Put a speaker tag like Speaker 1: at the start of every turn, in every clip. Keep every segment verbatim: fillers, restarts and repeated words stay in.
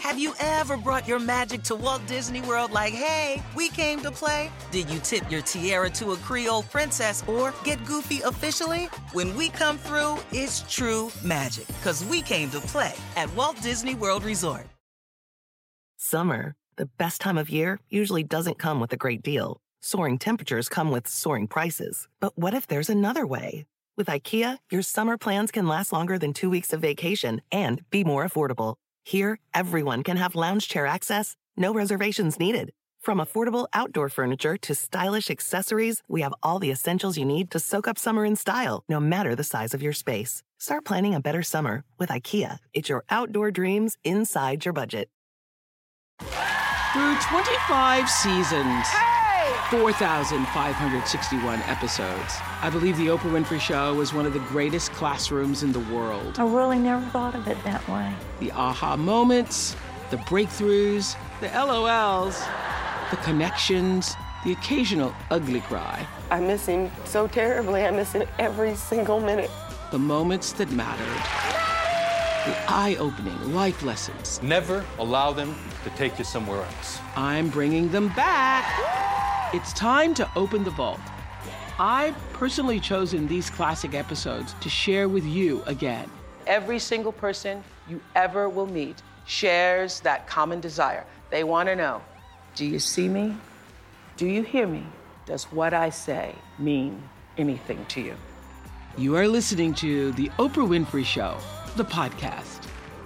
Speaker 1: Have you ever brought your magic to Walt Disney World like, hey, we came to play? Did you tip your tiara to a Creole princess or get goofy officially? When we come through, it's true magic, because we came to play at Walt Disney World Resort.
Speaker 2: Summer, the best time of year, usually doesn't come with a great deal. Soaring temperatures come with soaring prices. But what if there's another way? With IKEA, your summer plans can last longer than two weeks of vacation and be more affordable. Here, everyone can have lounge chair access, no reservations needed. From affordable outdoor furniture to stylish accessories, we have all the essentials you need to soak up summer in style, no matter the size of your space. Start planning a better summer with IKEA. It's your outdoor dreams inside your budget.
Speaker 3: Through twenty-five seasons, four thousand five hundred sixty-one episodes, I believe The Oprah Winfrey Show was one of the greatest classrooms in the world.
Speaker 4: I really never thought of it that way.
Speaker 3: The aha moments, the breakthroughs, the L O Ls, the connections, the occasional ugly cry.
Speaker 5: I miss him so terribly. I miss him every single minute.
Speaker 3: The moments that mattered. The eye-opening life lessons.
Speaker 6: Never allow them to take you somewhere else.
Speaker 3: I'm bringing them back. It's time to open the vault. I've personally chosen these classic episodes to share with you again. Every single person you ever will meet shares that common desire. They want to know, do you see me? Do you hear me? Does what I say mean anything to you? You are listening to The Oprah Winfrey Show, the podcast.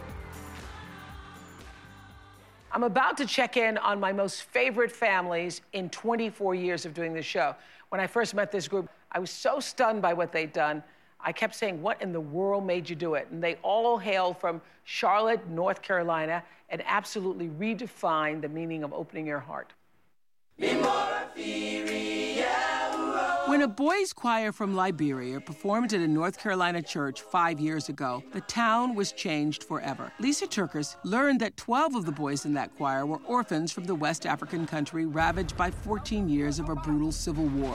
Speaker 3: I'm about to check in on my most favorite families in twenty-four years of doing this show. When I first met this group, I was so stunned by what they'd done. I kept saying, what in the world made you do it? And they all hail from Charlotte, North Carolina, and absolutely redefined the meaning of opening your heart. When a boys' choir from Liberia performed at a North Carolina church five years ago, the town was changed forever. Lisa Turkis learned that twelve of the boys in that choir were orphans from the West African country ravaged by fourteen years of a brutal civil war.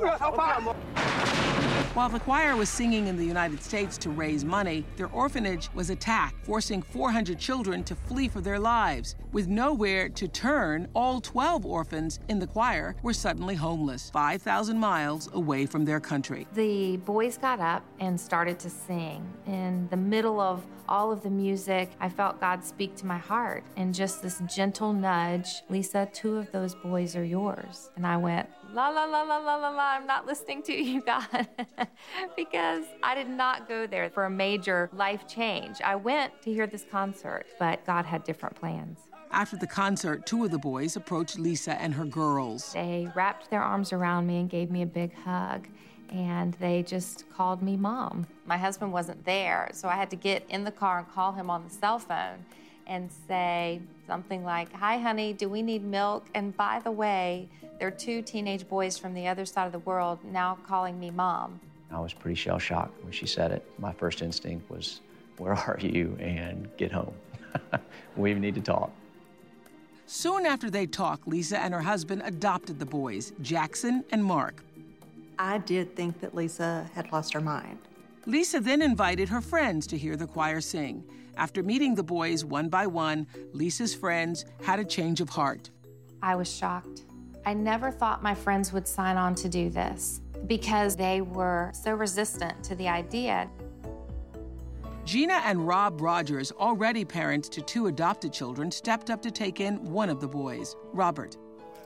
Speaker 3: While the choir was singing in the United States to raise money, their orphanage was attacked, forcing four hundred children to flee for their lives. With nowhere to turn, all twelve orphans in the choir were suddenly homeless, five thousand miles away from their country.
Speaker 4: The boys got up and started to sing. In the middle of all of the music, I felt God speak to my heart, and just this gentle nudge, Lisa, two of those boys are yours. And I went, la, la, la, la, la, la, la, I'm not listening to you, God, because I did not go there for a major life change. I went to hear this concert, but God had different plans.
Speaker 3: After the concert, two of the boys approached Lisa and her girls.
Speaker 4: They wrapped their arms around me and gave me a big hug, and they just called me Mom. My husband wasn't there, so I had to get in the car and call him on the cell phone and say something like, hi, honey, do we need milk? And by the way, there are two teenage boys from the other side of the world now calling me Mom.
Speaker 7: I was pretty shell-shocked when she said it. My first instinct was, where are you? And get home. We need to talk.
Speaker 3: Soon after they talked, Lisa and her husband adopted the boys, Jackson and Mark.
Speaker 8: I did think that Lisa had lost her mind.
Speaker 3: Lisa then invited her friends to hear the choir sing. After meeting the boys one by one, Lisa's friends had a change of heart.
Speaker 4: I was shocked. I never thought my friends would sign on to do this because they were so resistant to the idea.
Speaker 3: Gina and Rob Rogers, already parents to two adopted children, stepped up to take in one of the boys, Robert.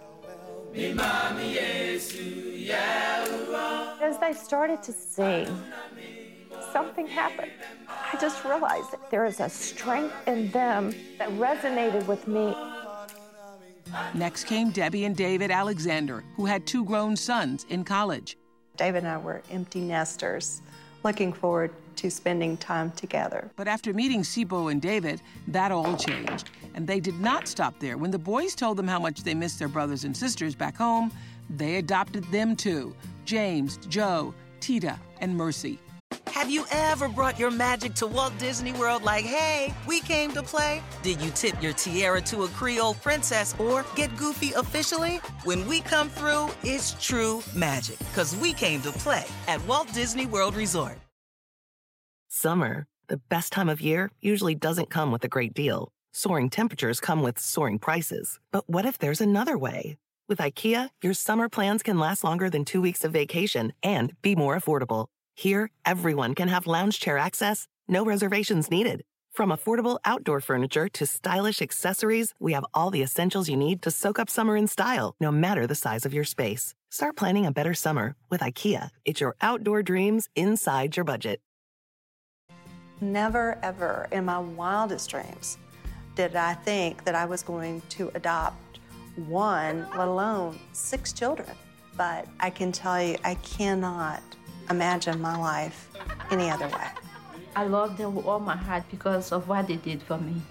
Speaker 9: As they started to sing, something happened. I just realized that there is a strength in them that resonated with me.
Speaker 3: Next came Debbie and David Alexander, who had two grown sons in college.
Speaker 8: David and I were empty nesters, looking forward to spending time together.
Speaker 3: But after meeting Sibo and David, that all changed. And they did not stop there. When the boys told them how much they missed their brothers and sisters back home, they adopted them too. James, Joe, Tita, and Mercy.
Speaker 1: Have you ever brought your magic to Walt Disney World like, hey, we came to play? Did you tip your tiara to a Creole princess or get goofy officially? When we come through, it's true magic, because we came to play at Walt Disney World Resort.
Speaker 2: Summer, the best time of year, usually doesn't come with a great deal. Soaring temperatures come with soaring prices. But what if there's another way? With IKEA, your summer plans can last longer than two weeks of vacation and be more affordable. Here, everyone can have lounge chair access, no reservations needed. From affordable outdoor furniture to stylish accessories, we have all the essentials you need to soak up summer in style, no matter the size of your space. Start planning a better summer with IKEA. It's your outdoor dreams inside your budget.
Speaker 8: Never, ever in my wildest dreams did I think that I was going to adopt one, let alone six children. But I can tell you, I cannot imagine my life any other way.
Speaker 10: I love them with all my heart because of what they did for me.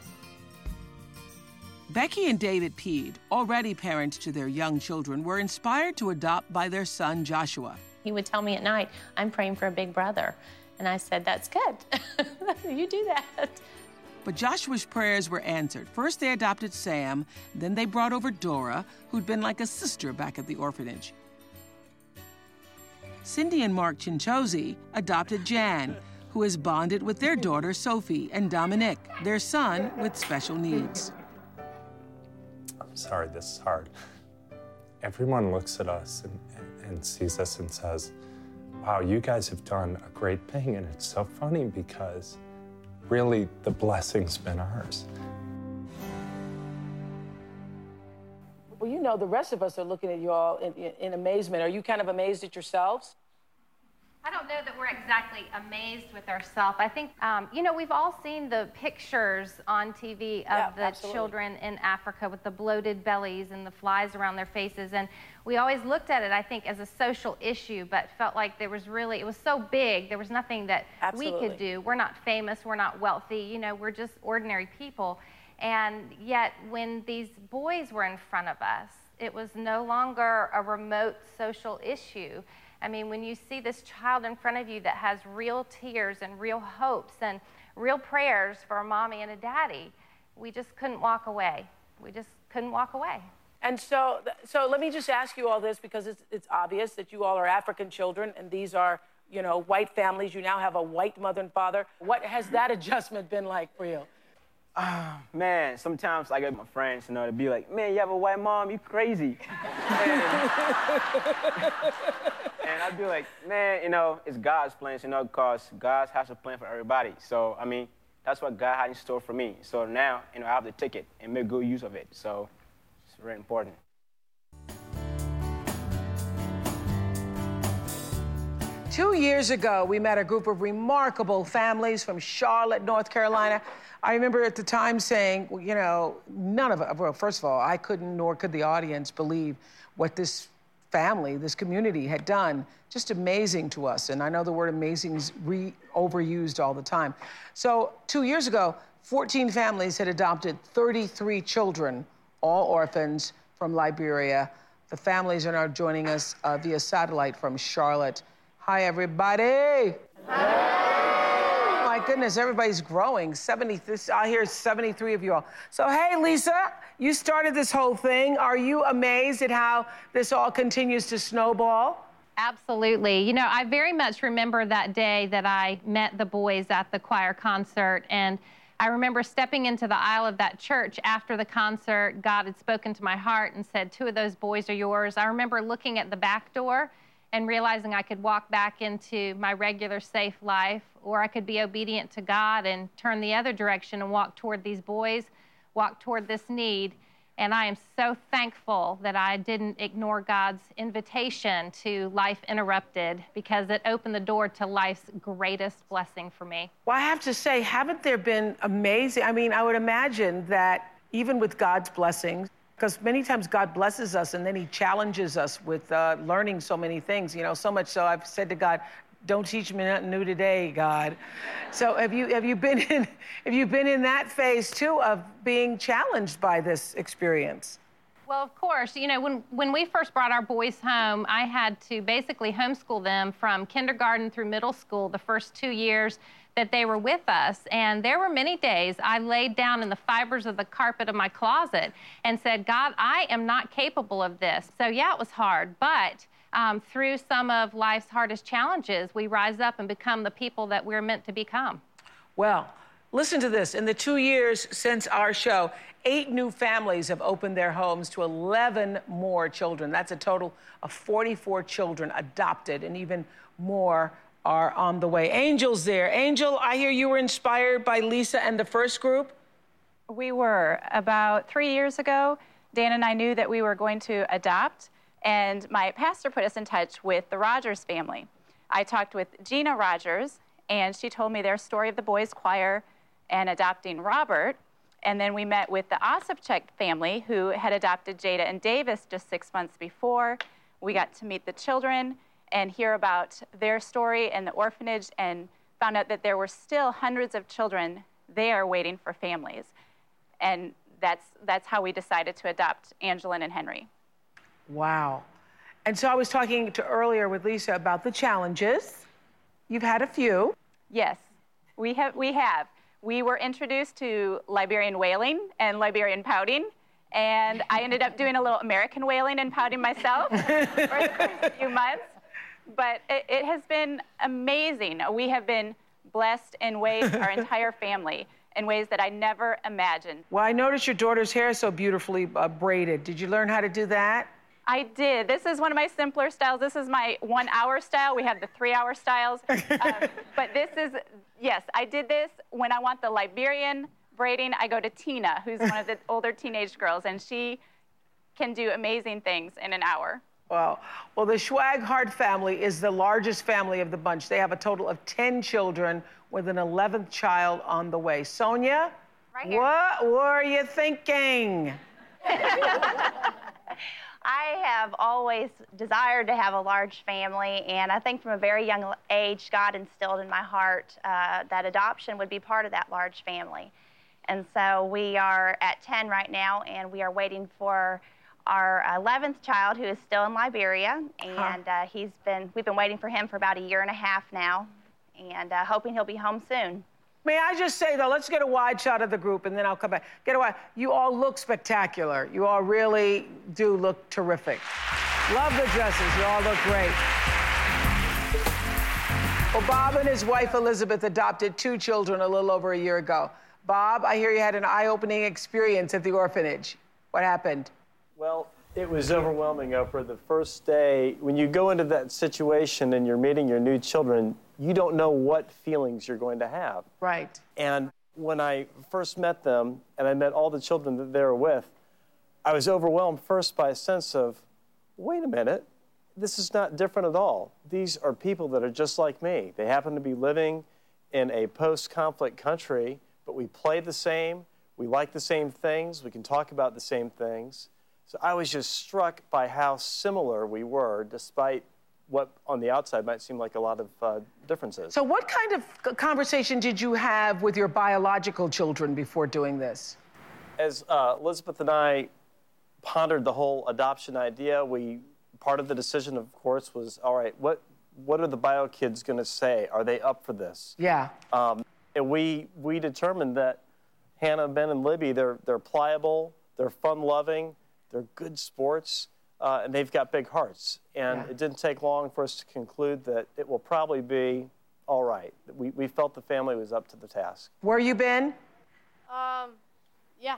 Speaker 3: Becky and David Peed, already parents to their young children, were inspired to adopt by their son, Joshua.
Speaker 11: He would tell me at night, I'm praying for a big brother. And I said, that's good. You do that.
Speaker 3: But Joshua's prayers were answered. First, they adopted Sam. Then they brought over Dora, who'd been like a sister back at the orphanage. Cindy and Mark Chinchosi adopted Jan, who is bonded with their daughter, Sophie, and Dominic, their son with special needs.
Speaker 12: I'm sorry, this is hard. Everyone looks at us and, and, and sees us and says, wow, you guys have done a great thing. And it's so funny because really the blessing's been ours.
Speaker 13: Well, you know, the rest of us are looking at you all in, in, in amazement. Are you kind of amazed at yourselves?
Speaker 4: I don't know that we're exactly amazed with ourselves. I think, um, you know, we've all seen the pictures on T V of
Speaker 13: Yeah,
Speaker 4: the
Speaker 13: absolutely.
Speaker 4: children in Africa with the bloated bellies and the flies around their faces. And we always looked at it, I think, as a social issue, but felt like there was really, it was so big, there was nothing that
Speaker 13: Absolutely.
Speaker 4: we could do. We're not famous, we're not wealthy, you know, we're just ordinary people. And yet, when these boys were in front of us, it was no longer a remote social issue. I mean, when you see this child in front of you that has real tears and real hopes and real prayers for a mommy and a daddy, we just couldn't walk away. We just couldn't walk away.
Speaker 13: And so, so let me just ask you all this because it's, it's obvious that you all are African children and these are, you know, white families. You now have a white mother and father. What has that adjustment been like for you?
Speaker 14: Uh, man, sometimes I get my friends, you know, to be like, man, you have a white mom, you crazy. and, and I'd be like, man, you know, it's God's plans, you know, because God has a plan for everybody. So, I mean, that's what God had in store for me. So now, you know, I have the ticket and make good use of it. So it's very important.
Speaker 13: Two years ago, we met a group of remarkable families from Charlotte, North Carolina. I remember at the time saying, well, you know, none of it, well, first of all, I couldn't, nor could the audience believe what this family, this community had done. Just amazing to us. And I know the word amazing is re overused all the time. So two years ago, fourteen families had adopted thirty-three children, all orphans from Liberia. The families are now joining us uh, via satellite from Charlotte. Hi, everybody. Hi. Oh, my goodness, everybody's growing. seventy, this, I hear seventy-three of you all. So, hey, Lisa, you started this whole thing. Are you amazed at how this all continues to snowball?
Speaker 4: Absolutely. You know, I very much remember that day that I met the boys at the choir concert, and I remember stepping into the aisle of that church after the concert. God had spoken to my heart and said, two of those boys are yours. I remember looking at the back door and realizing I could walk back into my regular safe life, or I could be obedient to God and turn the other direction and walk toward these boys, walk toward this need. And I am so thankful that I didn't ignore God's invitation to Life Interrupted, because it opened the door to life's greatest blessing for me.
Speaker 13: Well, I have to say, haven't there been amazing, I mean, I would imagine that even with God's blessings, because many times God blesses us and then he challenges us with uh, learning so many things, you know, so much so I've said to God, don't teach me nothing new today, God. So have you, have you been in, have you been in that phase too of being challenged by this experience?
Speaker 4: Well, of course, you know, when, when we first brought our boys home, I had to basically homeschool them from kindergarten through middle school the first two years that they were with us. And there were many days I laid down in the fibers of the carpet of my closet and said, God, I am not capable of this. So yeah, it was hard, but um, through some of life's hardest challenges, we rise up and become the people that we're meant to become.
Speaker 13: Well, Listen to this. In the two years since our show, eight new families have opened their homes to eleven more children. That's a total of forty-four children adopted, and even more are on the way. Angel's there. Angel, I hear you were inspired by Lisa and the first group?
Speaker 15: We were. About three years ago, Dan and I knew that we were going to adopt, and my pastor put us in touch with the Rogers family. I talked with Gina Rogers, and she told me their story of the boys' choir and adopting Robert. And then we met with the Osipchuk family, who had adopted Jada and Davis just six months before. We got to meet the children and hear about their story and the orphanage, and found out that there were still hundreds of children there waiting for families. And that's, that's how we decided to adopt Angelin and Henry.
Speaker 13: Wow. And so I was talking to earlier with Lisa about the challenges. You've had a few.
Speaker 15: Yes, we have. We have. We were introduced to Liberian wailing and Liberian pouting, and I ended up doing a little American wailing and pouting myself for the first few months. But it, it has been amazing. We have been blessed in ways, our entire family, in ways that I never imagined.
Speaker 13: Well, I noticed your daughter's hair is so beautifully uh, braided. Did you learn how to do that?
Speaker 15: I did. This is one of my simpler styles. This is my one-hour style. We have the three-hour styles. um, but this is, yes, I did this. When I want the Liberian braiding, I go to Tina, who's one of the older teenage girls, and she can do amazing things in an hour.
Speaker 13: Wow. Well, the Schwaghart family is the largest family of the bunch. They have a total of ten children with an eleventh child on the way. Sonia,
Speaker 16: right here.
Speaker 13: What were you thinking?
Speaker 16: I have always desired to have a large family, and I think from a very young age, God instilled in my heart uh, that adoption would be part of that large family. And so we are at ten right now, and we are waiting for our eleventh child, who is still in Liberia, and uh, he's been, we've been waiting for him for about a year and a half now, and uh, hoping he'll be home soon.
Speaker 13: May I just say, though, let's get a wide shot of the group, and then I'll come back. Get a wide. You all look spectacular. You all really do look terrific. Love the dresses. You all look great. Well, Bob and his wife, Elizabeth, adopted two children a little over a year ago. Bob, I hear you had an eye-opening experience at the orphanage. What happened?
Speaker 17: Well, it was overwhelming, Oprah. The first day, when you go into that situation and you're meeting your new children, you don't know what feelings you're going to have.
Speaker 13: Right.
Speaker 17: And when I first met them, and I met all the children that they were with, I was overwhelmed first by a sense of, wait a minute, this is not different at all. These are people that are just like me. They happen to be living in a post-conflict country, but we play the same, we like the same things, we can talk about the same things. So I was just struck by how similar we were, despite what on the outside might seem like a lot of uh, differences.
Speaker 13: So what kind of conversation did you have with your biological children before doing this?
Speaker 17: As uh, Elizabeth and I pondered the whole adoption idea, we part of the decision, of course, was, all right, what, what are the bio kids going to say? Are they up for this?
Speaker 13: Yeah.
Speaker 17: Um, and we, we determined that Hannah, Ben, and Libby, they're, they're pliable, they're fun-loving, they're good sports, uh, and they've got big hearts. And
Speaker 13: Yeah.
Speaker 17: it didn't take long for us to conclude that it will probably be all right. We, we felt the family was up to the task.
Speaker 13: Where you been?
Speaker 18: Um, yeah.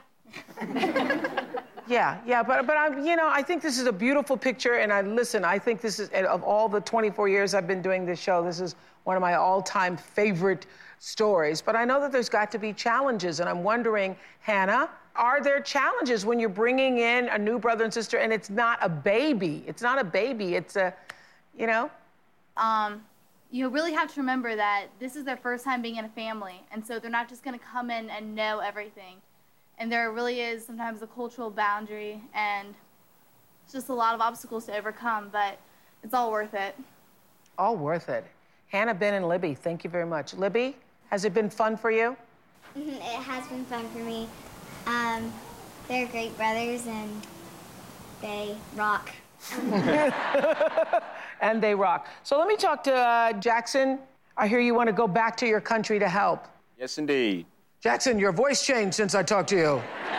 Speaker 13: Yeah, yeah, but but I'm, you know, I think this is a beautiful picture, and I listen. I think this is, of all the twenty-four years I've been doing this show, this is one of my all-time favorite stories. But I know that there's got to be challenges, and I'm wondering, Hannah, are there challenges when you're bringing in a new brother and sister, and it's not a baby? It's not a baby. It's a, you know.
Speaker 18: Um, you really have to remember that this is their first time being in a family, and so they're not just going to come in and know everything. And there really is sometimes a cultural boundary, and it's just a lot of obstacles to overcome, but it's all worth it.
Speaker 13: All worth it. Hannah, Ben, and Libby, thank you very much. Libby, has it been fun for you?
Speaker 19: Mm-hmm. It has been fun for me. Um, they're great brothers, and they rock.
Speaker 13: And they rock. So let me talk to uh, Jackson. I hear you want to go back to your country to help.
Speaker 20: Yes, indeed.
Speaker 13: Jackson, your voice changed since I talked to you.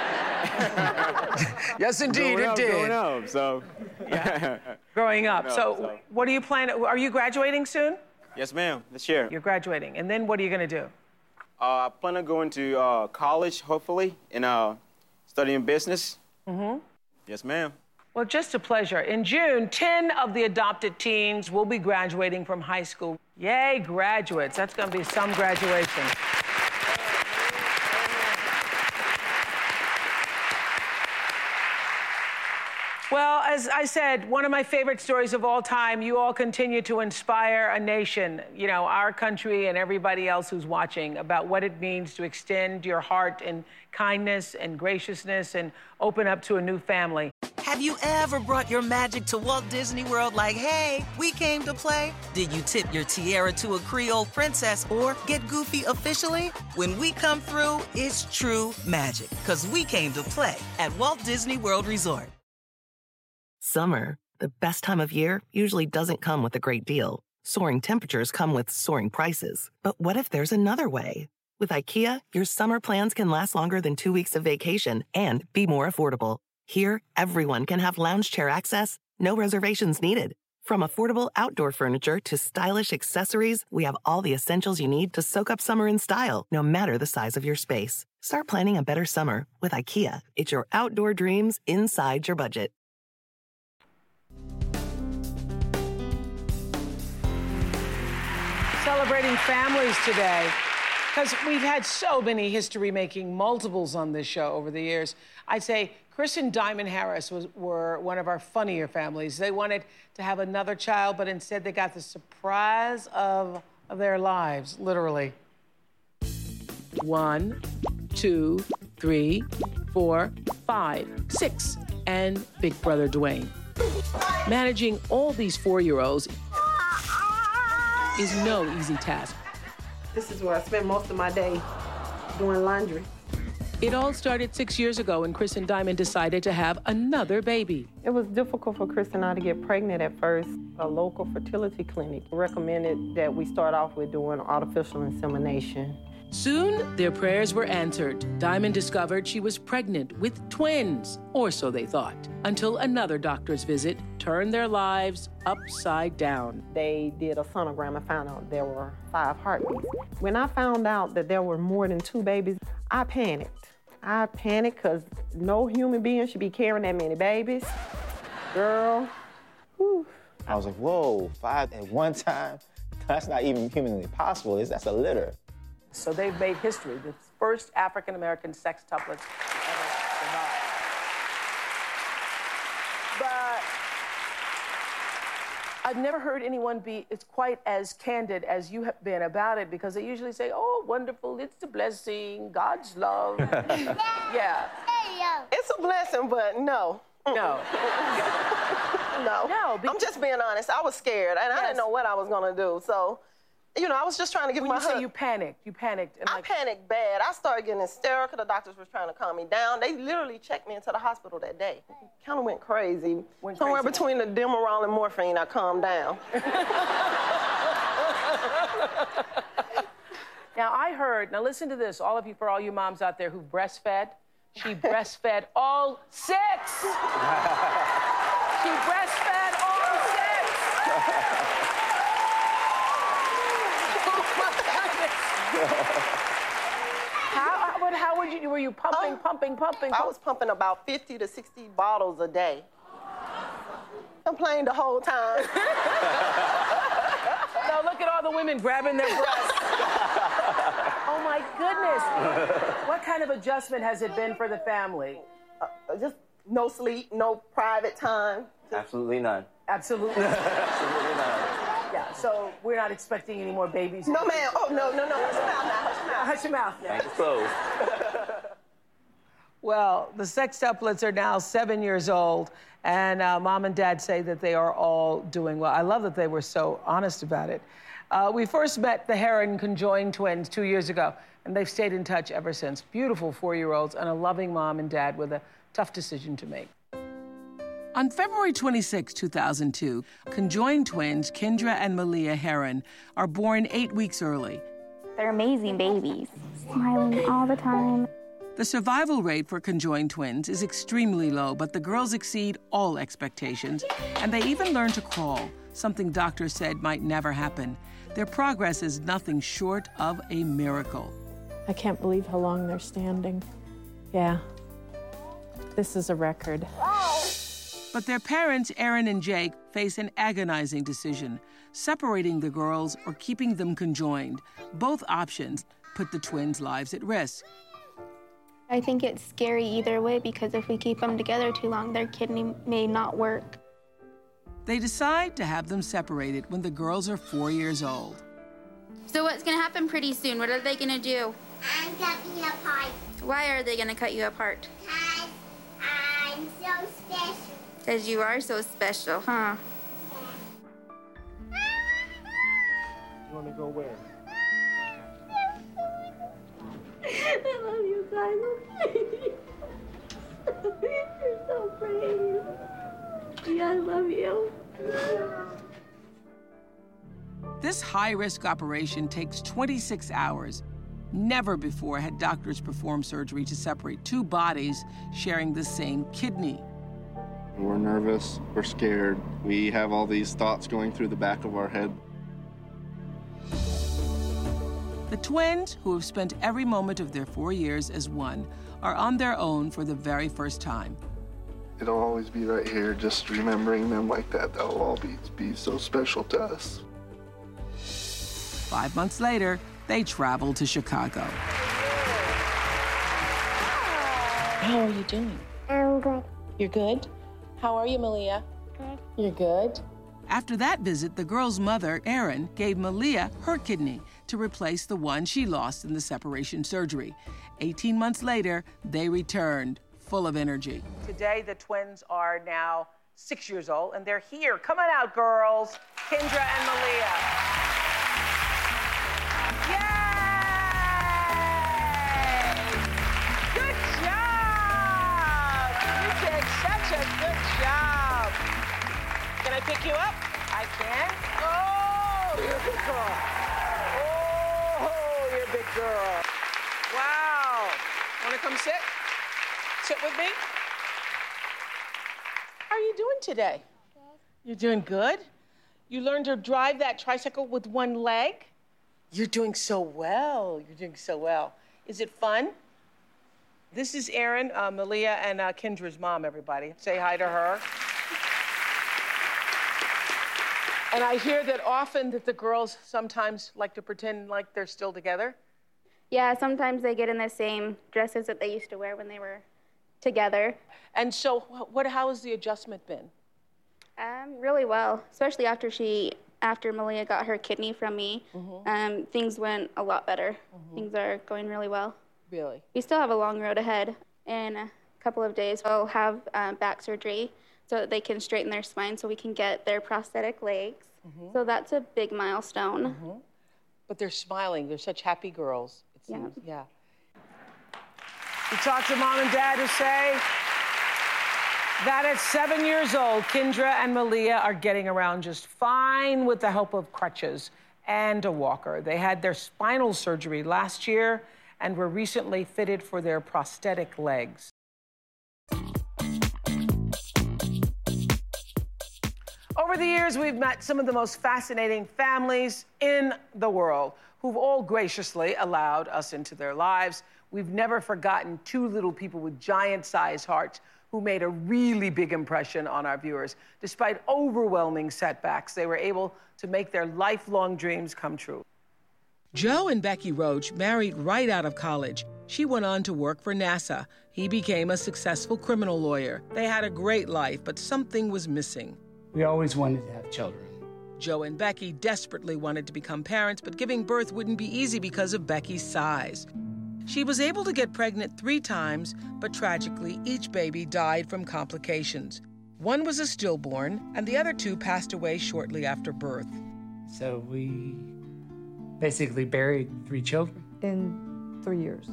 Speaker 13: Yes, indeed,
Speaker 20: growing
Speaker 13: it
Speaker 20: up,
Speaker 13: did.
Speaker 20: Growing up, so.
Speaker 13: Yeah. Growing up.
Speaker 20: Growing
Speaker 13: So,
Speaker 20: up, so.
Speaker 13: what are you planning? Are you graduating soon?
Speaker 20: Yes, ma'am, this year.
Speaker 13: You're graduating. And then what are you going to do?
Speaker 14: Uh, I plan on going to uh, college, hopefully, and uh, studying business.
Speaker 13: Mm-hmm.
Speaker 14: Yes, ma'am.
Speaker 13: Well, just a pleasure. In June, ten of the adopted teens will be graduating from high school. Yay, graduates. That's going to be some graduation. Well, as I said, one of my favorite stories of all time, you all continue to inspire a nation, you know, our country and everybody else who's watching, about what it means to extend your heart in kindness and graciousness and open up to a new family.
Speaker 1: Have you ever brought your magic to Walt Disney World like, hey, we came to play? Did you tip your tiara to a Creole princess or get goofy officially? When we come through, it's true magic, because we came to play at Walt Disney World Resort.
Speaker 2: Summer, the best time of year, usually doesn't come with a great deal. Soaring temperatures come with soaring prices. But what if there's another way? With IKEA, your summer plans can last longer than two weeks of vacation and be more affordable. Here, everyone can have lounge chair access, no reservations needed. From affordable outdoor furniture to stylish accessories, we have all the essentials you need to soak up summer in style, no matter the size of your space. Start planning a better summer with IKEA. It's your outdoor dreams inside your budget.
Speaker 13: Celebrating families today, because we've had so many history-making multiples on this show over the years. I'd say Chris and Diamond Harris was, were one of our funnier families. They wanted to have another child, but instead they got the surprise of, of their lives, literally. One, two, three, four, five, six, and big brother Dwayne. Managing all these four-year-olds is no easy task.
Speaker 5: This is where I spend most of my day doing laundry.
Speaker 3: It all started six years ago when Chris and Diamond decided to have another baby.
Speaker 5: It was difficult for Chris and I to get pregnant at first. A local fertility clinic recommended that we start off with doing artificial insemination.
Speaker 3: Soon, their prayers were answered. Diamond discovered she was pregnant with twins, or so they thought, until another doctor's visit turned their lives upside down.
Speaker 5: They did a sonogram and found out there were five heartbeats. When I found out that there were more than two babies, I panicked. I panicked because no human being should be carrying that many babies. Girl, whew.
Speaker 20: I was like, whoa, five at one time? That's not even humanly possible. That's a litter.
Speaker 13: So they've made history, the first African-American sextuplets to ever survive. But I've never heard anyone be it's quite as candid as you have been about it, because they usually say, oh, wonderful, it's a blessing, God's love. Yeah.
Speaker 5: It's a blessing, but no.
Speaker 13: No.
Speaker 5: No.
Speaker 13: No.
Speaker 5: I'm just being honest. I was scared, and yes. I didn't know what I was going to do, so... You know, I was just trying to give
Speaker 13: when
Speaker 5: my
Speaker 13: you
Speaker 5: husband...
Speaker 13: say you panicked, you panicked. And
Speaker 5: I
Speaker 13: like...
Speaker 5: panicked bad. I started getting hysterical. The doctors were trying to calm me down. They literally checked me into the hospital that day. Kind of went crazy. Went Somewhere crazy. Between the Demerol and morphine, I calmed down.
Speaker 13: Now, I heard, now listen to this, all of you, for all you moms out there who breastfed, she breastfed all six. She breastfed all six. How, how, how would you, were you pumping, um, pumping, pumping?
Speaker 5: I was pumping about fifty to sixty bottles a day. Complained the whole time.
Speaker 13: Now look at all the women grabbing their breasts. Oh my goodness. What kind of adjustment has it been for the family?
Speaker 5: Uh, just no sleep, no private time. Just...
Speaker 20: Absolutely none.
Speaker 13: Absolutely.
Speaker 20: Absolutely none.
Speaker 13: Yeah, so we're not expecting any more babies.
Speaker 5: No, ma'am. Oh, no, no, no. Hush your mouth now. Hush your mouth.
Speaker 13: Hush your mouth now.
Speaker 20: Close.
Speaker 13: Well, the sextuplets are now seven years old, and uh, mom and dad say that they are all doing well. I love that they were so honest about it. Uh, we first met the Heron conjoined twins two years ago, and they've stayed in touch ever since. Beautiful four-year-olds and a loving mom and dad with a tough decision to make. On February twenty-sixth, two thousand two, conjoined twins Kendra and Malia Heron are born eight weeks early.
Speaker 21: They're amazing babies, smiling all the time.
Speaker 3: The survival rate for conjoined twins is extremely low, but the girls exceed all expectations, and they even learn to crawl, something doctors said might never happen. Their progress is nothing short of a miracle.
Speaker 6: I can't believe how long they're standing. Yeah, this is a record.
Speaker 3: But their parents, Aaron and Jake, face an agonizing decision, separating the girls or keeping them conjoined. Both options put the twins' lives at risk.
Speaker 21: I think it's scary either way because if we keep them together too long, their kidney may not work.
Speaker 3: They decide to have them separated when the girls are four years old.
Speaker 22: So what's going to happen pretty soon? What are they going to do?
Speaker 19: I'm cutting you apart.
Speaker 22: Why are they going to cut you apart?
Speaker 19: Because I'm so special.
Speaker 22: Because you are so special, huh?
Speaker 17: You want to go where?
Speaker 19: I love you guys. You're so brave. Yeah, I love you.
Speaker 3: This high-risk operation takes twenty-six hours. Never before had doctors performed surgery to separate two bodies sharing the same kidney.
Speaker 23: We're nervous, we're scared. We have all these thoughts going through the back of our head.
Speaker 3: The twins, who have spent every moment of their four years as one, are on their own for the very first time.
Speaker 23: It'll always be right here, just remembering them like that. That'll all be, be so special to us.
Speaker 3: Five months later, they travel to Chicago.
Speaker 24: How are you doing?
Speaker 19: I'm good.
Speaker 24: You're good? How are you, Malia?
Speaker 19: Good.
Speaker 24: You're good?
Speaker 3: After that visit, the girl's mother, Erin, gave Malia her kidney to replace the one she lost in the separation surgery. eighteen months later, they returned, full of energy.
Speaker 13: Today, the twins are now six years old, and they're here. Come on out, girls. Kendra and Malia. Good job! You did such a good job. Can I pick you up? I can. Oh, you're a big girl. Oh, you're a big girl. Wow. Want to come sit? Sit with me? How are you doing today?
Speaker 19: Good.
Speaker 13: You're doing good? You learned to drive that tricycle with one leg? You're doing so well. You're doing so well. Is it fun? This is Erin, uh, Malia, and uh, Kendra's mom, everybody. Say hi to her. And I hear that often that the girls sometimes like to pretend like they're still together.
Speaker 21: Yeah, sometimes they get in the same dresses that they used to wear when they were together.
Speaker 13: And so what, how has the adjustment been?
Speaker 21: Um, really well, especially after she, after Malia got her kidney from me.
Speaker 13: Mm-hmm.
Speaker 21: Um, things went a lot better.
Speaker 13: Mm-hmm.
Speaker 21: Things are going really well.
Speaker 13: Really?
Speaker 21: We still have a long road ahead. In a couple of days, we'll have um, back surgery so that they can straighten their spine so we can get their prosthetic legs.
Speaker 13: Mm-hmm.
Speaker 21: So that's a big milestone.
Speaker 13: Mm-hmm. But they're smiling. They're such happy girls, it
Speaker 21: Yeah.
Speaker 13: seems. Yeah. You talk to mom and dad who say that at seven years old, Kendra and Malia are getting around just fine with the help of crutches and a walker. They had their spinal surgery last year and were recently fitted for their prosthetic legs. Over the years, we've met some of the most fascinating families in the world who've all graciously allowed us into their lives. We've never forgotten two little people with giant-sized hearts who made a really big impression on our viewers. Despite overwhelming setbacks, they were able to make their lifelong dreams come true.
Speaker 3: Joe and Becky Roach married right out of college. She went on to work for NASA. He became a successful criminal lawyer. They had a great life, but something was missing.
Speaker 25: We always wanted to have children.
Speaker 3: Joe and Becky desperately wanted to become parents, but giving birth wouldn't be easy because of Becky's size. She was able to get pregnant three times, but tragically, each baby died from complications. One was a stillborn, and the other two passed away shortly after birth.
Speaker 25: So we basically buried three children.
Speaker 26: In three years.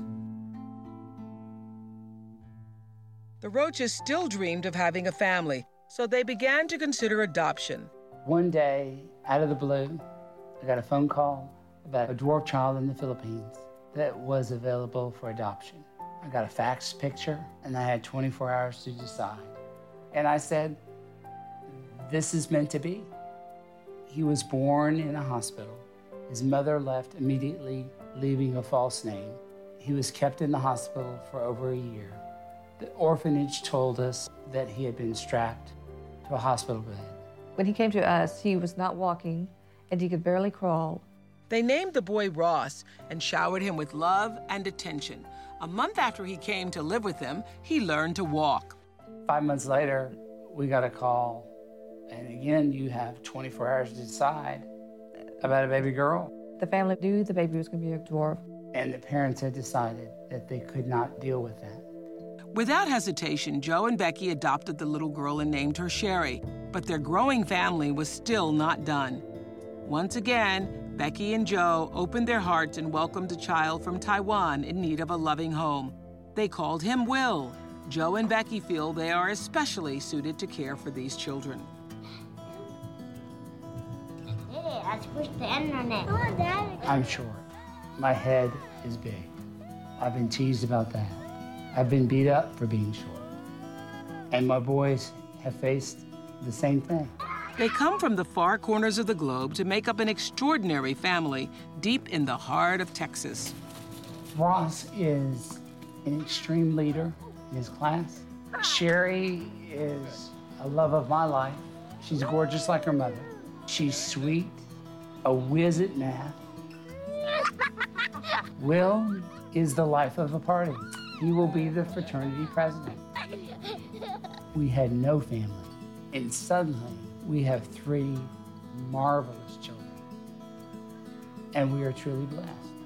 Speaker 3: The Roaches still dreamed of having a family, so they began to consider adoption.
Speaker 25: One day, out of the blue, I got a phone call about a dwarf child in the Philippines that was available for adoption. I got a fax picture, and I had twenty-four hours to decide. And I said, this is meant to be. He was born in a hospital. His mother left immediately, leaving a false name. He was kept in the hospital for over a year. The orphanage told us that he had been strapped to a hospital bed.
Speaker 7: When he came to us, he was not walking and he could barely crawl.
Speaker 3: They named the boy Ross and showered him with love and attention. A month after he came to live with them, he learned to walk.
Speaker 25: Five months later, we got a call. And again, you have twenty-four hours to decide about a baby girl.
Speaker 7: The family knew the baby was going to be a dwarf.
Speaker 25: And the parents had decided that they could not deal with that.
Speaker 3: Without hesitation, Joe and Becky adopted the little girl and named her Sherry. But their growing family was still not done. Once again, Becky and Joe opened their hearts and welcomed a child from Taiwan in need of a loving home. They called him Will. Joe and Becky feel they are especially suited to care for these children.
Speaker 19: I pushed the internet. Come on, Dad.
Speaker 25: I'm short. My head is big. I've been teased about that. I've been beat up for being short. And my boys have faced the same thing.
Speaker 3: They come from the far corners of the globe to make up an extraordinary family deep in the heart of Texas.
Speaker 25: Ross is an extreme leader in his class. Sherry is a love of my life. She's gorgeous like her mother. She's sweet, a whiz at math. Will is the life of a party. He will be the fraternity president. We had no family, and suddenly we have three marvelous children, and we are truly blessed.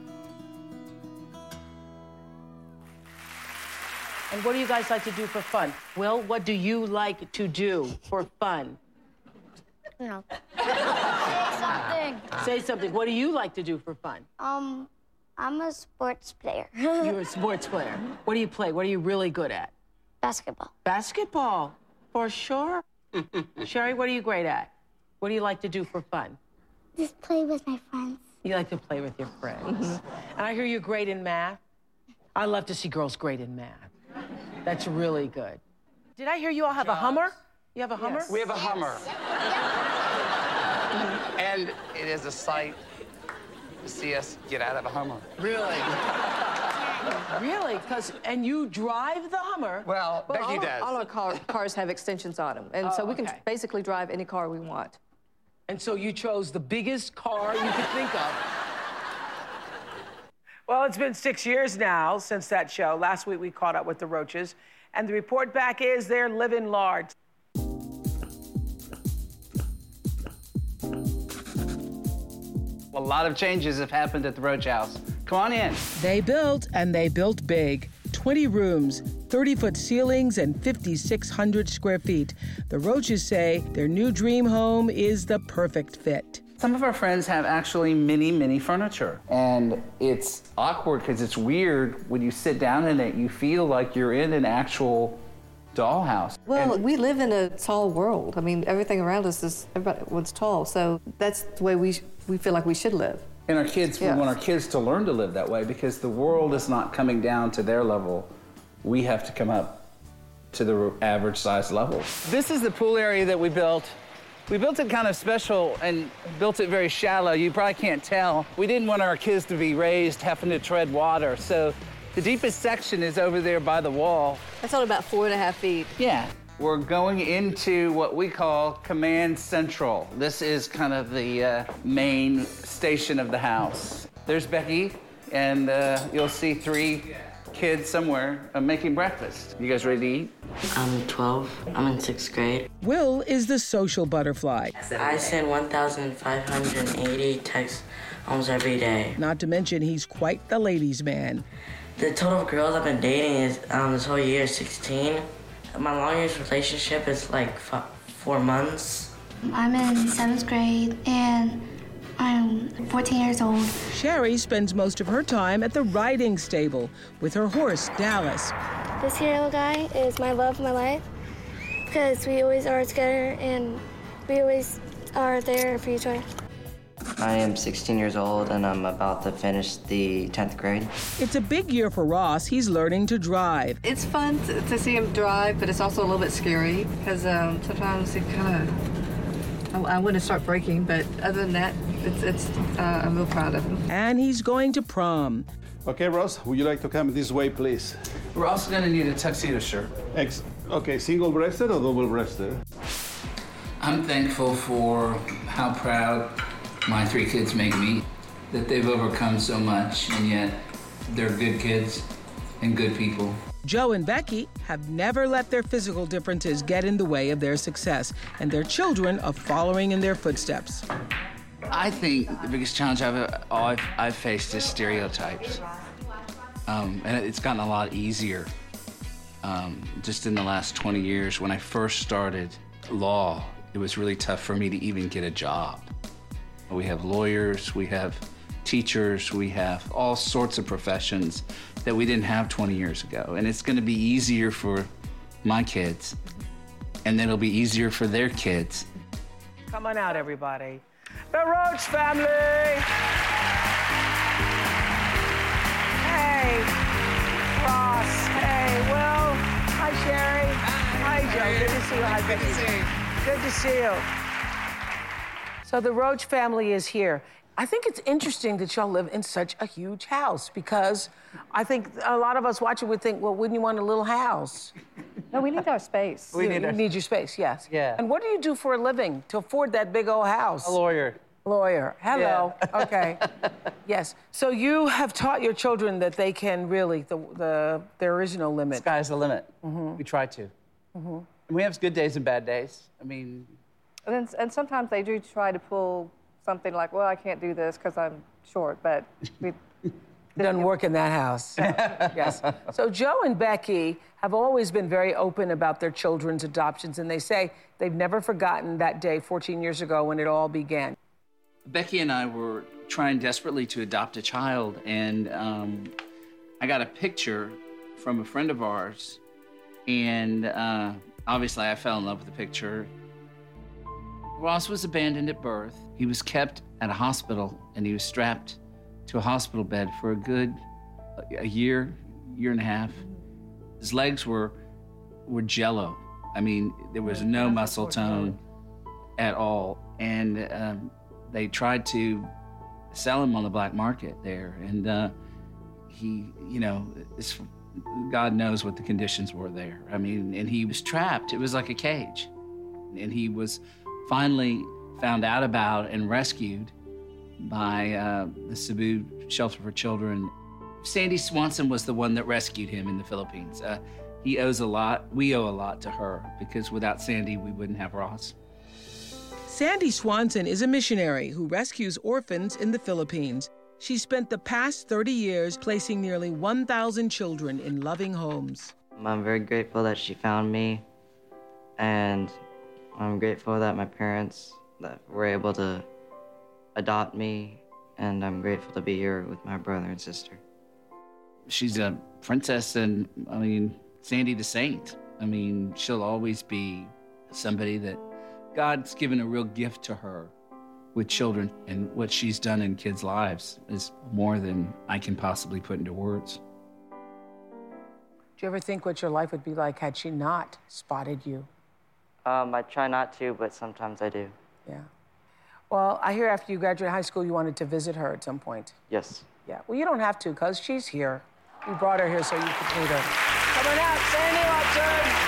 Speaker 3: And what do you guys like to do for fun? Will, what do you like to do for fun?
Speaker 19: No. Say something.
Speaker 3: Say something. What do you like to do for fun?
Speaker 19: Um, I'm a sports player.
Speaker 3: You're a sports player. What do you play? What are you really good at?
Speaker 19: Basketball.
Speaker 3: Basketball, for sure. Sherry, what are you great at? What do you like to do for fun?
Speaker 19: Just play with my friends.
Speaker 3: You like to play with your friends. And I hear you're great in math. I love to see girls great in math. That's really good. Did I hear you all have a Hummer? You have a Hummer?
Speaker 8: Yes. We have a Hummer. And it is a sight to see us get out of a Hummer.
Speaker 3: Really? Really? Because and you drive the Hummer?
Speaker 8: Well,
Speaker 9: Well,
Speaker 8: Becky
Speaker 9: all,
Speaker 8: does.
Speaker 9: all our car, cars have extensions on them, and
Speaker 3: Oh,
Speaker 9: so we can
Speaker 3: okay.
Speaker 9: basically drive any car we want.
Speaker 3: And so you chose the biggest car you could think of. Well, it's been six years now since that show. Last week we caught up with the Roaches, and the report back is they're living large.
Speaker 8: A lot of changes have happened at the Roach House. Come on in.
Speaker 3: They built, and they built big. twenty rooms, thirty-foot ceilings, and fifty-six hundred square feet. The Roaches say their new dream home is the perfect fit.
Speaker 8: Some of our friends have actually mini, mini furniture. And it's awkward because it's weird when you sit down in it, you feel like you're in an actual dollhouse.
Speaker 9: Well,
Speaker 8: And
Speaker 9: we live in a tall world. I mean, everything around us is, everyone's tall, so that's the way we, we feel like we should live.
Speaker 8: And our kids,
Speaker 9: Yes.
Speaker 8: we want our kids to learn to live that way because the world is not coming down to their level. We have to come up to the average size level. This is the pool area that we built. We built it kind of special and built it very shallow. You probably can't tell. We didn't want our kids to be raised having to tread water. So the deepest section is over there by the wall.
Speaker 9: That's only about four and a half feet.
Speaker 8: Yeah. We're going into what we call Command Central. This is kind of the uh, main station of the house. There's Becky, and uh, you'll see three kids somewhere uh, making breakfast. You guys ready to eat?
Speaker 10: I'm twelve. I'm in sixth grade.
Speaker 3: Will is the social butterfly.
Speaker 10: I send one thousand five hundred eighty texts almost every day.
Speaker 3: Not to mention he's quite the ladies' man.
Speaker 10: The total of girls I've been dating is um, this whole year is sixteen. My longest relationship is like f- four months.
Speaker 19: I'm in seventh grade and I'm fourteen years old.
Speaker 3: Sherry spends most of her time at the riding stable with her horse, Dallas.
Speaker 19: This here little guy is my love of my life because we always are together and we always are there for each other.
Speaker 10: I am sixteen years old and I'm about to finish the tenth grade.
Speaker 3: It's a big year for Ross. He's learning to drive.
Speaker 9: It's fun to, to see him drive, but it's also a little bit scary because um, sometimes he kind of, I, I want to start braking, but other than that, it's, it's uh, I'm real proud of him.
Speaker 3: And he's going to prom.
Speaker 4: Okay, Ross, would you like to come this way, please?
Speaker 8: We're also gonna need a tuxedo shirt.
Speaker 4: Ex okay, single-breasted or double-breasted?
Speaker 8: I'm thankful for how proud my three kids make me, that they've overcome so much, and yet they're good kids and good people.
Speaker 3: Joe and Becky have never let their physical differences get in the way of their success, and their children are following in their footsteps.
Speaker 8: I think the biggest challenge I've, I've, I've faced is stereotypes. Um, and it's gotten a lot easier um, just in the last twenty years. When I first started law, it was really tough for me to even get a job. We have lawyers, we have teachers, we have all sorts of professions that we didn't have twenty years ago. And it's gonna be easier for my kids, and then it'll be easier for their kids.
Speaker 13: Come on out, everybody. The Roach family! Hey, Ross. Hey, Will. Hi, Sherry. Hi, Joe. Good to see you. Hi, good to see you. Good to see you. So the Roach family is here. I think it's interesting that y'all live in such a huge house because I think a lot of us watching would think, well, wouldn't you want a little house?
Speaker 7: No, we need our space.
Speaker 13: We you, need, you our... need your space, yes.
Speaker 8: Yeah.
Speaker 13: And what do you do for a living to afford that big old house?
Speaker 8: A lawyer.
Speaker 13: Lawyer. Hello.
Speaker 8: Yeah.
Speaker 13: Okay. Yes. So you have taught your children that they can really, the, the there is no limit.
Speaker 8: Sky's the limit.
Speaker 13: Mm-hmm.
Speaker 8: We try to.
Speaker 13: Mm-hmm.
Speaker 8: And we have good days and bad days. I mean...
Speaker 7: And, then, and sometimes they do try to pull something like, well, I can't do this because I'm short, but we...
Speaker 13: It doesn't work in that house. Yes. So Joe and Becky have always been very open about their children's adoptions, and they say they've never forgotten that day fourteen years ago when it all began.
Speaker 8: Becky and I were trying desperately to adopt a child, and um, I got a picture from a friend of ours, and uh, obviously I fell in love with the picture. Ross was abandoned at birth. He was kept at a hospital, and he was strapped to a hospital bed for a good a year, year and a half. His legs were were jello. I mean, there was no muscle tone at all, and um, they tried to sell him on the black market there, and uh, he, you know, it's, God knows what the conditions were there. I mean, and he was trapped. It was like a cage, and he was finally found out about and rescued by uh, the Cebu Shelter for Children. Sandy Swanson was the one that rescued him in the Philippines. Uh, he owes a lot, we owe a lot to her, because without Sandy, we wouldn't have Ross.
Speaker 3: Sandy Swanson is a missionary who rescues orphans in the Philippines. She spent the past thirty years placing nearly one thousand children in loving homes.
Speaker 10: I'm very grateful that she found me, and I'm grateful that my parents that were able to adopt me, and I'm grateful to be here with my brother and sister.
Speaker 8: She's a princess, and I mean, Sandy the Saint. I mean, she'll always be somebody that God's given a real gift to her with children, and what she's done in kids' lives is more than I can possibly put into words.
Speaker 13: Do you ever think what your life would be like had she not spotted you?
Speaker 10: Um, I try not to, but sometimes I do.
Speaker 13: Yeah. Well, I hear after you graduated high school, you wanted to visit her at some point.
Speaker 10: Yes.
Speaker 13: Yeah. Well, you don't have to, because she's here. We brought her here so you could meet her. Come on out, Sandy Watson.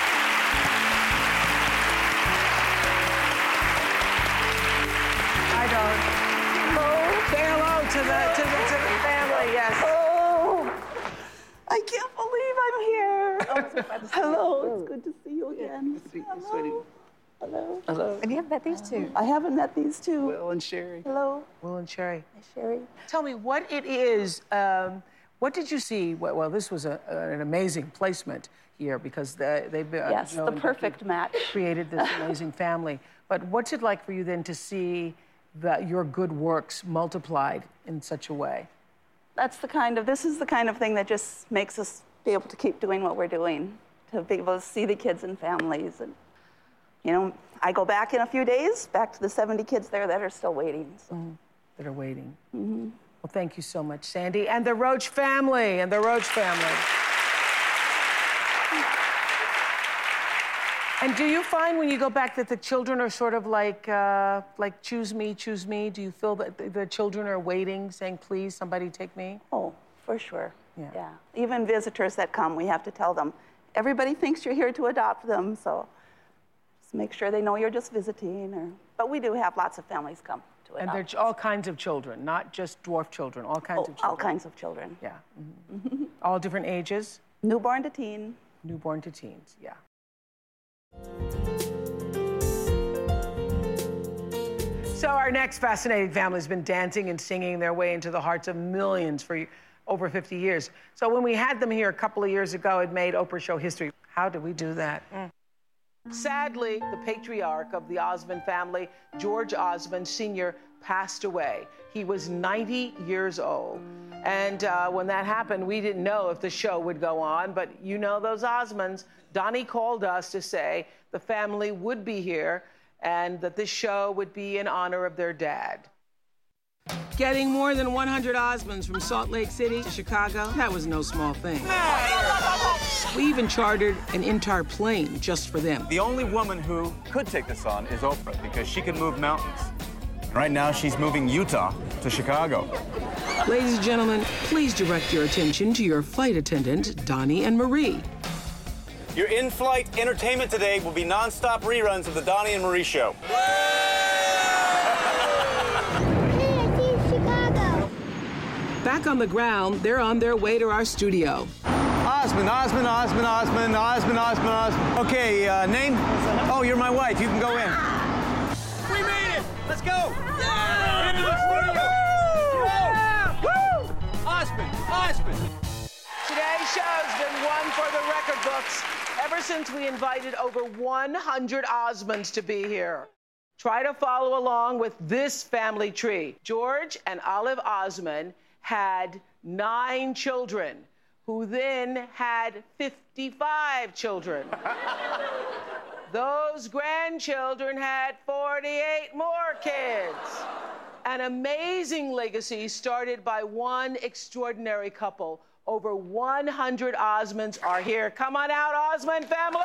Speaker 13: Hi, darling. Hello. Say hello to the, to the, to the family, yes.
Speaker 11: Oh, I can't believe I'm here. Hello, it's good to see you again.
Speaker 8: Good to see you, sweetie.
Speaker 11: Hello.
Speaker 8: Hello.
Speaker 7: And you haven't met these two.
Speaker 11: I haven't met these two.
Speaker 8: Will and Sherry.
Speaker 11: Hello.
Speaker 13: Will and Sherry.
Speaker 11: Hi, Sherry.
Speaker 13: Tell me what it is. Um, what did you see? Well, well this was a, an amazing placement here because they, they've been.
Speaker 11: Yes,
Speaker 13: you know,
Speaker 11: the perfect match.
Speaker 13: Created this amazing family. But what's it like for you then to see the, your good works multiplied in such a way?
Speaker 11: That's the kind of, this is the kind of thing that just makes us be able to keep doing what we're doing, to be able to see the kids and families. And, you know, I go back in a few days, back to the seventy kids there that are still waiting. So.
Speaker 13: Mm-hmm. That are waiting.
Speaker 11: Mm-hmm.
Speaker 13: Well, thank you so much, Sandy. And the Roach family, and the Roach family. And do you find when you go back that the children are sort of like, uh, like choose me, choose me? Do you feel that the, the children are waiting, saying, please, somebody take me?
Speaker 11: Oh, For sure.
Speaker 13: Yeah.
Speaker 11: yeah. Even visitors that come, we have to tell them, everybody thinks you're here to adopt them, so just make sure they know you're just visiting. Or, but we do have lots of families come to adopt.
Speaker 13: And they're ch- all kinds of children, not just dwarf children, all kinds
Speaker 11: oh,
Speaker 13: of children.
Speaker 11: All kinds of children.
Speaker 13: Yeah. Mm-hmm. All different ages?
Speaker 11: Newborn to teen.
Speaker 13: Newborn to teens, yeah. So our next fascinating family has been dancing and singing their way into the hearts of millions for over fifty years. So when we had them here a couple of years ago, it made Oprah show history. How did we do that? Mm. Sadly, the patriarch of the Osmond family, George Osmond Senior, passed away. He was ninety years old. And uh, when that happened, we didn't know if the show would go on, but you know those Osmonds. Donnie called us to say the family would be here and that this show would be in honor of their dad. Getting more than one hundred Osmonds from Salt Lake City to Chicago, that was no small thing. We even chartered an entire plane just for them.
Speaker 1: The only woman who could take this on is Oprah because she can move mountains. Right now, she's moving Utah to Chicago.
Speaker 3: Ladies and gentlemen, please direct your attention to your flight attendant, Donnie and Marie.
Speaker 1: Your in-flight entertainment today will be non-stop reruns of the Donnie and Marie Show.
Speaker 3: Back on the ground, they're on their way to our studio.
Speaker 1: Osmond, Osmond, Osmond, Osmond, Osmond, Osmond, Osmond. Okay, uh, name? Oh, you're my wife. You can go in. We made it! Let's go! Yeah! Into the studio! Yeah! Woo! Osmond, Osmond.
Speaker 13: Today's show's been one for the record books ever since we invited over one hundred Osmonds to be here. Try to follow along with this family tree. George and Olive Osmond had nine children, who then had fifty-five children. Those grandchildren had forty-eight more kids. An amazing legacy started by one extraordinary couple. Over one hundred Osmonds are here. Come on out, Osmond family!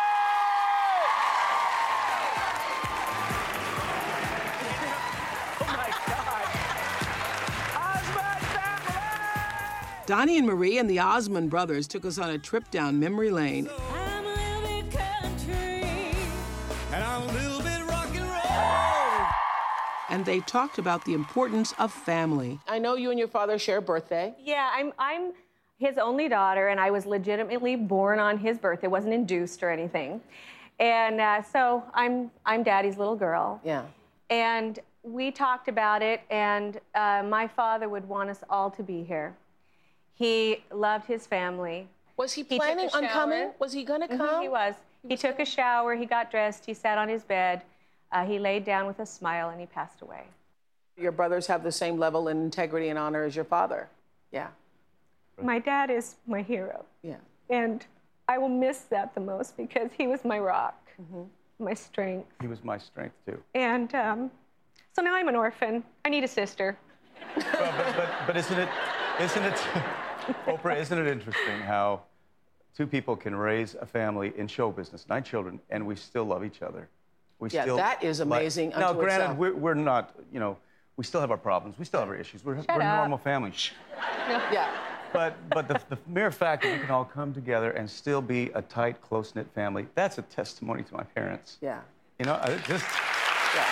Speaker 13: Donnie and Marie and the Osmond brothers took us on a trip down memory lane.
Speaker 12: I'm a little bit country, and I'm a little bit rock and roll.
Speaker 3: And they talked about the importance of family.
Speaker 13: I know you and your father share a birthday.
Speaker 14: Yeah, I'm I'm his only daughter, and I was legitimately born on his birthday. It wasn't induced or anything. And uh, so I'm I'm Daddy's little girl.
Speaker 13: Yeah.
Speaker 14: And we talked about it, and uh, my father would want us all to be here. He loved his family.
Speaker 13: Was he
Speaker 14: He
Speaker 13: planning
Speaker 14: took a
Speaker 13: on coming?
Speaker 14: shower.
Speaker 13: Was he gonna
Speaker 14: Mhm,
Speaker 13: come?
Speaker 14: he was. He took a shower, he got dressed, he sat on his bed, uh, he laid down with a smile, and he passed away.
Speaker 13: Your brothers have the same level in integrity and honor as your father. Yeah.
Speaker 14: My dad is my hero.
Speaker 13: Yeah.
Speaker 14: And I will miss that the most because he was my rock, my strength.
Speaker 1: He was my strength, too.
Speaker 14: And um, so now I'm an orphan. I need a sister.
Speaker 1: But, but, but, but isn't it, isn't it, Oprah, isn't it interesting how two people can raise a family in show business, nine children, and we still love each other? We
Speaker 13: Yeah,
Speaker 1: still
Speaker 13: that is
Speaker 1: like-
Speaker 13: amazing
Speaker 1: Now,
Speaker 13: unto
Speaker 1: granted,
Speaker 13: itself.
Speaker 1: we're, we're not, you know, we still have our problems. We still have our issues. We're, we're a
Speaker 14: up.
Speaker 1: normal family. Shh.
Speaker 13: Yeah.
Speaker 1: But, but the, the mere fact that we can all come together and still be a tight, close-knit family, that's a testimony to my parents.
Speaker 13: Yeah.
Speaker 1: You know, I just,
Speaker 13: Yeah.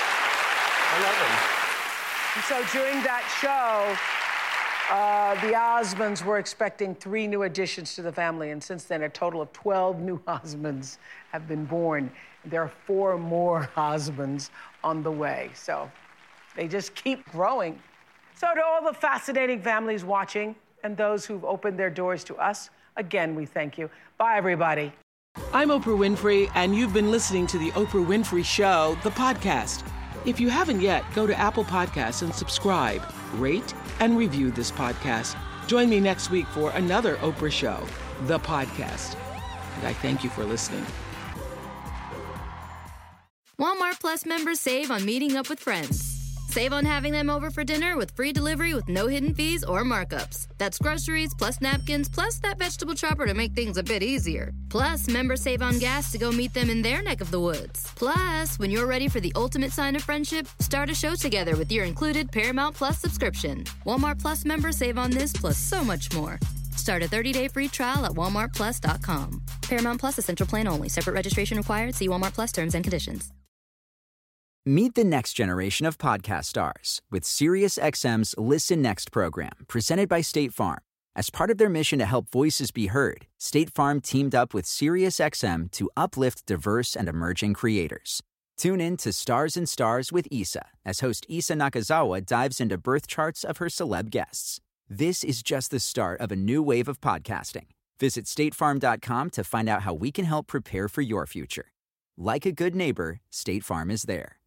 Speaker 1: I love them.
Speaker 13: And so during that show, uh, the Osmonds were expecting three new additions to the family, and since then, a total of twelve new Osmonds have been born. There are four more Osmonds on the way, so they just keep growing. So to all the fascinating families watching and those who've opened their doors to us, again, we thank you. Bye, everybody. I'm Oprah Winfrey, and you've been listening to The Oprah Winfrey Show, the podcast. If you haven't yet, go to Apple Podcasts and subscribe, rate, and review this podcast. Join me next week for another Oprah Show, the podcast. And I thank you for listening.
Speaker 15: Walmart Plus members save on meeting up with friends.
Speaker 2: Save on having them over for dinner with free delivery with no hidden fees or markups. That's groceries, plus napkins, plus that vegetable chopper to make things a bit easier. Plus, members save on gas to go meet them in their neck of the woods. Plus, when you're ready for the ultimate sign of friendship, start a show together with your included Paramount Plus subscription. Walmart Plus members save on this plus so much more. Start a thirty-day free trial at walmart plus dot com. Paramount Plus Essential Plan only. Separate registration required. See Walmart Plus terms and conditions.
Speaker 5: Meet the next generation of podcast stars with SiriusXM's Listen Next program, presented by State Farm. As part of their mission to help voices be heard, State Farm teamed up with SiriusXM to uplift diverse and emerging creators. Tune in to Stars and Stars with Issa, as host Issa Nakazawa dives into birth charts of her celeb guests. This is just the start of a new wave of podcasting. Visit state farm dot com to find out how we can help prepare for your future. Like a good neighbor, State Farm is there.